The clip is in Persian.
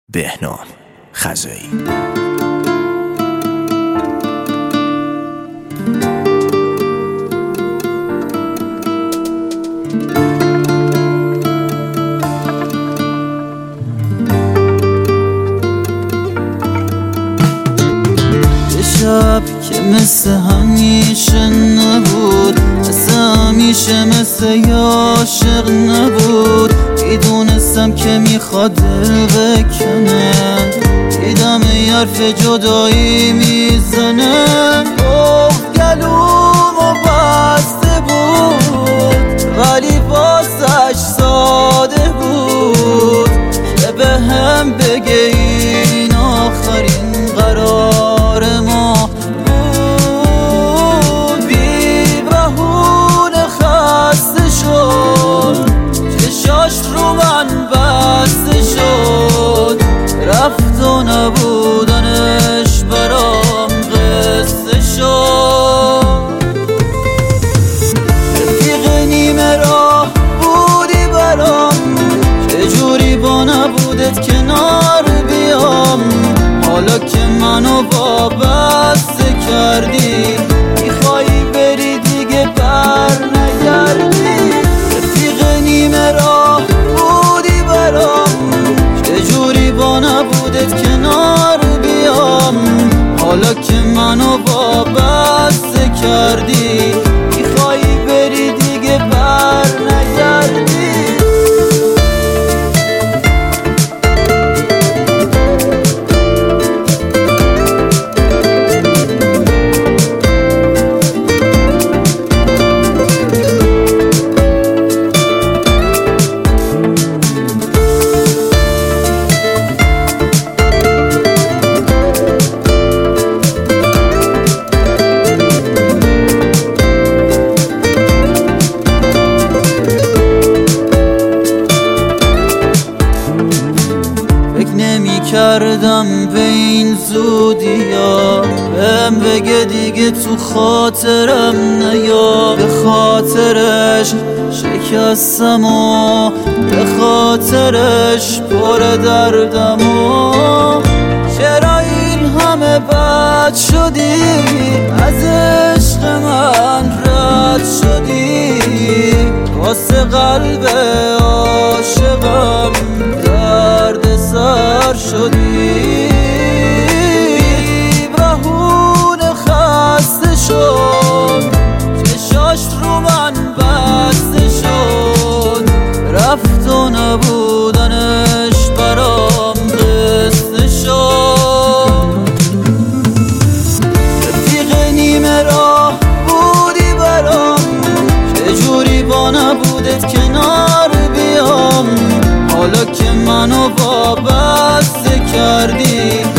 بهنام خزایی. شب که مثل همیشه نبود، مثل همیشه مثل عاشق نبود. میدونستم که میخواد دل بکنه، دیدم یه حرف جدایی میزنه. گفت گلومو بسته بود ولی واسش ساده بود که به هم بگه این آخرین قرار ما بود. بی بهونه خسته شد، چشاش رو من بسته شد، رفت و نبودنش برام قصه شد. رفیق نیمه راه بودی برام، چجوری با نبودت کنار بیام. حالا که منو وابسته کردی، میخوایی بری دیگه بر نگردی. رفیق نیمه راه بودی برام، چجوری با نبودت کنار بیام. حالا که منو وابسته کردی، میخوایی بری دیگه بر نگردی. کردم به این زودی ها، بهم بگه دیگه تو خاطرم نیا. به خاطرش شکستم و به خاطرش پر دردم و چرا این همه بد شدی، از عشق من رد شدی. واسه قلب عاشقم درد سر شدی. بهونه خسته شد، چشاش رو من بسته شد، رفت و نبودنش برام قصه شد. رفیق نیمه راه بودی برام، چجوری با نبودت کنار بیام. حالا که منو وابسته کردی،